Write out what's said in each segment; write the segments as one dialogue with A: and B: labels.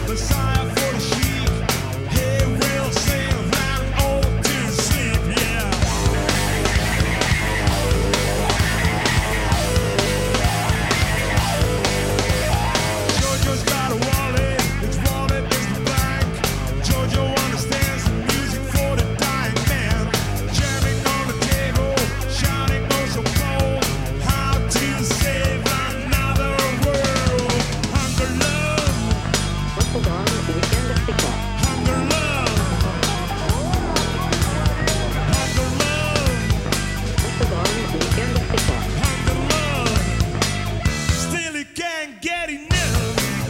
A: Messiah for the sheep. He will sing that old to sleep, yeah. Jojo's got a wallet, his wallet is the bank. Jojo understands the music for the dying man. Jamming on the table, shouting oh so cold. How to save another world. Hunger love, hunger love, hunger love, hunger love. Still you can't get enough.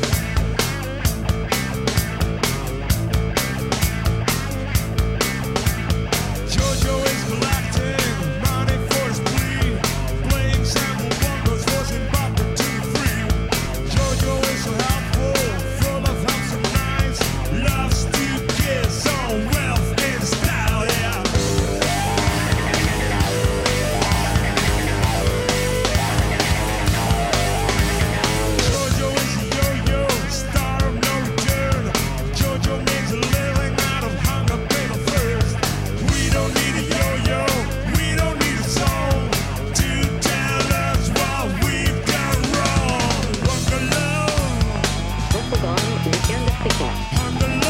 A: Jojo is collecting money for his plea, playing sample bongos, forcing Baba to be free. Jojo is so helpful, full of helps and nice, loves to kiss on wealth and style, yeah. Jojo is a yo-yo, star of no return. Jojo makes a living out of hunger, pain, or thirst. We don't need a yo-yo, we don't need a song to tell us what we've done wrong. Hunger love, hunger love.